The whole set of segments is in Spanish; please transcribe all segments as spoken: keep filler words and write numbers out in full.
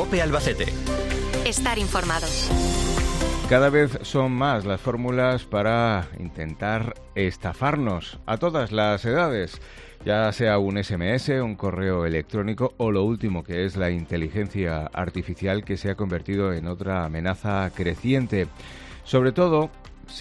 COPE Albacete. Estar informados. Cada vez son más las fórmulas para intentar estafarnos a todas las edades, ya sea un ese eme ese, un correo electrónico o lo último que es la inteligencia artificial, que se ha convertido en otra amenaza creciente. Sobre todo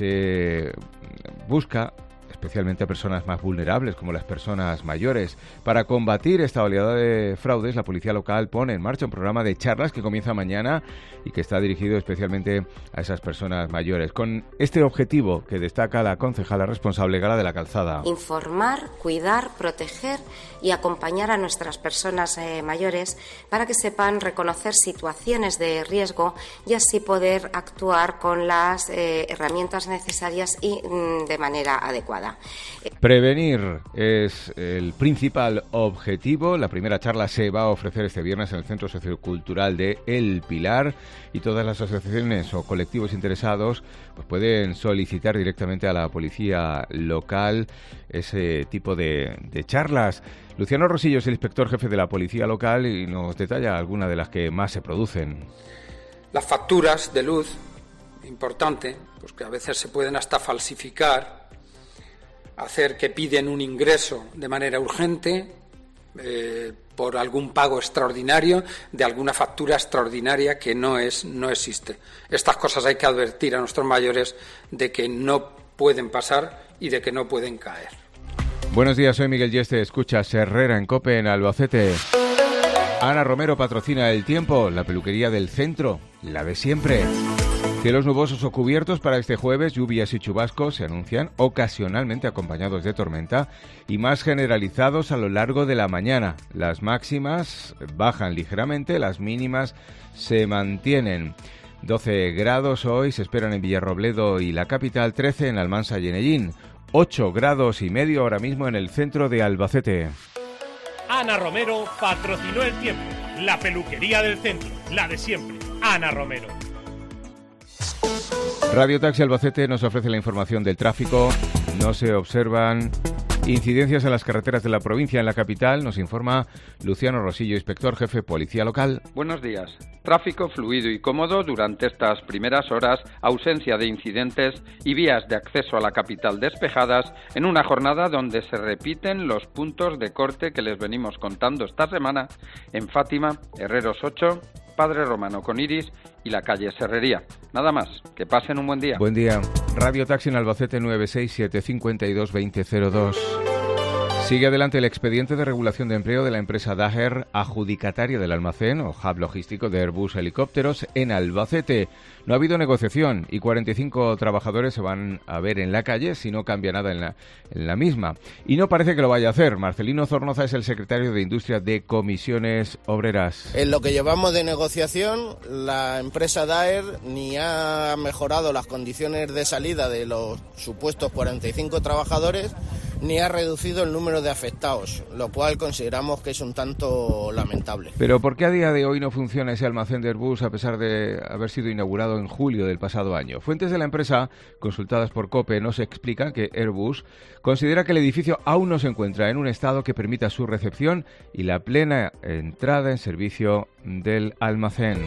se busca especialmente a personas más vulnerables, como las personas mayores. Para combatir esta oleada de fraudes, la policía local pone en marcha un programa de charlas que comienza mañana y que está dirigido especialmente a esas personas mayores, con este objetivo que destaca la concejala responsable, Gala de la Calzada. Informar, cuidar, proteger y acompañar a nuestras personas eh, mayores para que sepan reconocer situaciones de riesgo y así poder actuar con las eh, herramientas necesarias y mm, de manera adecuada. Prevenir es el principal objetivo. La primera charla se va a ofrecer este viernes en el Centro Sociocultural de El Pilar y todas las asociaciones o colectivos interesados pues pueden solicitar directamente a la policía local ese tipo de, de charlas. Luciano Rosillo es el inspector jefe de la policía local y nos detalla algunas de las que más se producen. Las facturas de luz, importante, pues que a veces se pueden hasta falsificar, hacer que piden un ingreso de manera urgente eh, por algún pago extraordinario de alguna factura extraordinaria que no es no existe. Estas cosas hay que advertir a nuestros mayores de que no pueden pasar y de que no pueden caer. Buenos días, soy Miguel Yeste, escuchas Herrera en COPE en Albacete. Ana Romero patrocina El Tiempo, la peluquería del centro, la de siempre. Cielos nubosos o cubiertos para este jueves, lluvias y chubascos se anuncian, ocasionalmente acompañados de tormenta y más generalizados a lo largo de la mañana. Las máximas bajan ligeramente, las mínimas se mantienen. doce grados hoy se esperan en Villarrobledo y la capital, trece en Almansa y Enellín, ocho grados y medio ahora mismo en el centro de Albacete. Ana Romero patrocinó El Tiempo, la peluquería del centro, la de siempre. Ana Romero. Radio Taxi Albacete nos ofrece la información del tráfico. No se observan incidencias en las carreteras de la provincia. En la capital nos informa Luciano Rosillo, inspector jefe policía local. Buenos días. Tráfico fluido y cómodo durante estas primeras horas, ausencia de incidentes y vías de acceso a la capital despejadas en una jornada donde se repiten los puntos de corte que les venimos contando esta semana en Fátima, Herreros ocho, Padre Romano con Iris y la calle Serrería. Nada más, que pasen un buen día. Buen día. Radio Taxi en Albacete nueve seis siete cinco dos dos cero cero dos. Sigue adelante el expediente de regulación de empleo de la empresa Daher, adjudicataria del almacén o hub logístico de Airbus Helicópteros en Albacete. No ha habido negociación y cuarenta y cinco trabajadores se van a ver en la calle si no cambia nada en la, en la misma. Y no parece que lo vaya a hacer. Marcelino Zornoza es el secretario de Industria de Comisiones Obreras. En lo que llevamos de negociación, la empresa Daher ni ha mejorado las condiciones de salida de los supuestos cuarenta y cinco trabajadores, ni ha reducido el número de afectados, lo cual consideramos que es un tanto lamentable. Pero ¿por qué a día de hoy no funciona ese almacén de Airbus a pesar de haber sido inaugurado en julio del pasado año? Fuentes de la empresa, consultadas por COPE, nos explican que Airbus considera que el edificio aún no se encuentra en un estado que permita su recepción y la plena entrada en servicio del almacén.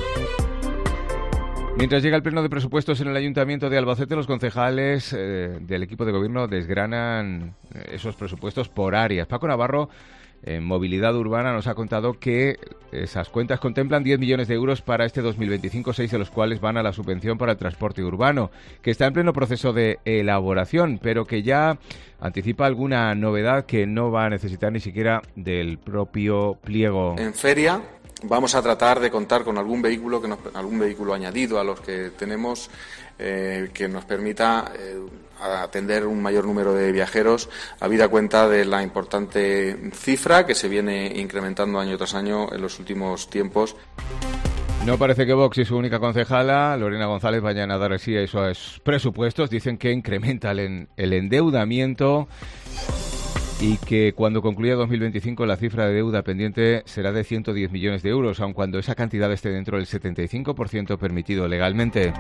Mientras llega el pleno de presupuestos en el Ayuntamiento de Albacete, los concejales eh, del equipo de gobierno desgranan esos presupuestos por áreas. Paco Navarro, en Movilidad Urbana, nos ha contado que esas cuentas contemplan diez millones de euros para este dos mil veinticinco, seis de los cuales van a la subvención para el transporte urbano, que está en pleno proceso de elaboración, pero que ya anticipa alguna novedad que no va a necesitar ni siquiera del propio pliego. En feria vamos a tratar de contar con algún vehículo que nos, algún vehículo añadido a los que tenemos eh, que nos permita eh, atender un mayor número de viajeros, habida cuenta de la importante cifra que se viene incrementando año tras año en los últimos tiempos. No parece que Vox y su única concejala, Lorena González, vayan a dar sí a esos presupuestos. Dicen que incrementa el, el endeudamiento y que cuando concluya dos mil veinticinco la cifra de deuda pendiente será de ciento diez millones de euros, aun cuando esa cantidad esté dentro del setenta y cinco por ciento permitido legalmente.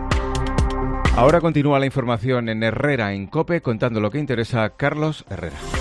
Ahora continúa la información en Herrera en COPE, contando lo que interesa Carlos Herrera.